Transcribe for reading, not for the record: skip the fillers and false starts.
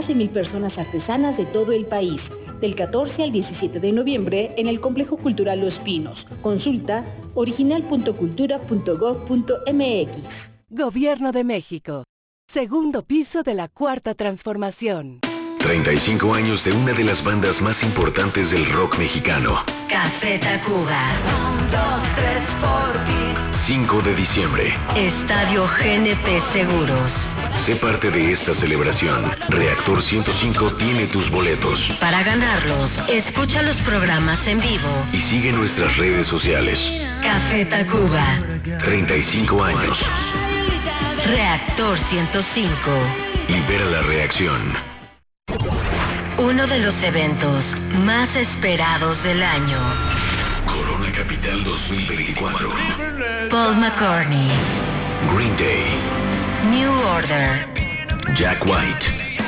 más de 1,000 personas artesanas de todo el país, del 14 al 17 de noviembre en el Complejo Cultural Los Pinos. Consulta original.cultura.gov.mx. Gobierno de México. Segundo piso de la Cuarta Transformación. 35 años de una de las bandas más importantes del rock mexicano. Café Tacuba. 1, 2, 3 por ti. 5 de diciembre. Estadio GNP Seguros. Sé parte de esta celebración. Reactor 105 tiene tus boletos. Para ganarlos, escucha los programas en vivo y sigue nuestras redes sociales. Café Tacuba. 35 años. Reactor 105. Libera la reacción. Uno de los eventos más esperados del año. Corona Capital 2024. Paul McCartney. Green Day. New Order. Jack White.